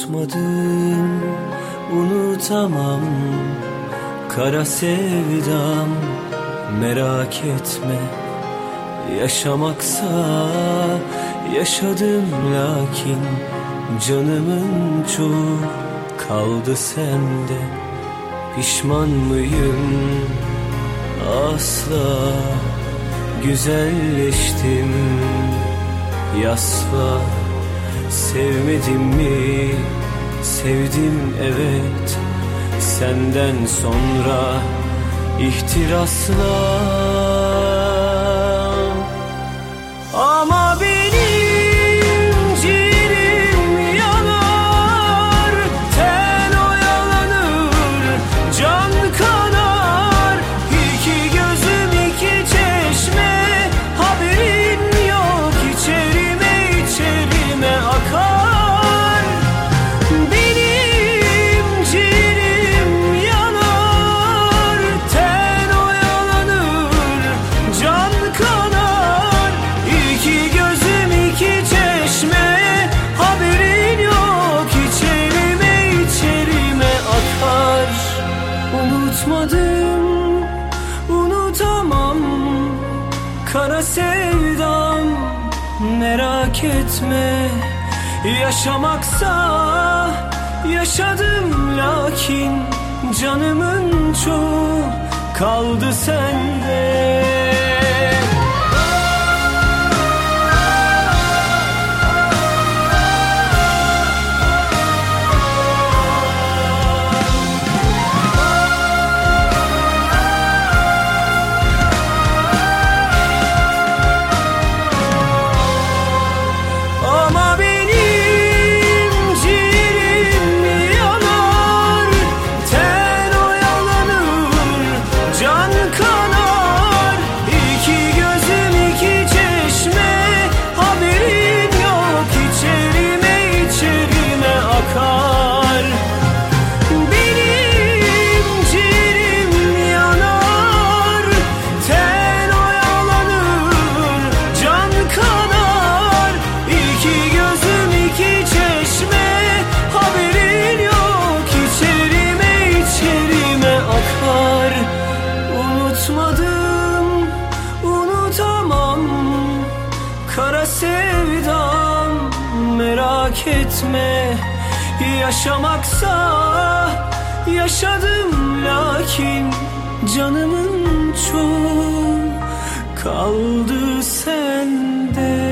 Unutmadım, unutamam kara sevdam. Merak etme, yaşamaksa yaşadım, lakin canımın çoğu kaldı sende. Pişman mıyım? Asla. Güzelleştim, yasla. Sevmedim mi? Sevdim evet, senden sonra ihtirasla. Ama benim ciğerim yanar, ten oyalanır, can kanar. İki gözüm iki çeşme, haberin yok, içerime içerime akar. Benim ciğerim yanar, ten oyalanır, can kanar. İki gözüm iki çeşme, haberin yok, içerime içerime akar. Unutmadım, unutamam kara sevdam. Merak etme, yaşamaksa yaşadım, lakin canımın çoğu kaldı sende. Ama benim ciğerim yanar, ten oyalanır, can kanar. İki gözüm iki çeşme, haberin yok, içerime içerime akar. Benim ciğerim yanar, ten oyalanır, can kanar. İki gözüm iki çeşme, haberin yok, içerime içerime akar. Unutmadım, unutamam kara sevdam. Merak etme, yaşamaksa yaşadım, lakin canımın çoğu kaldı sende.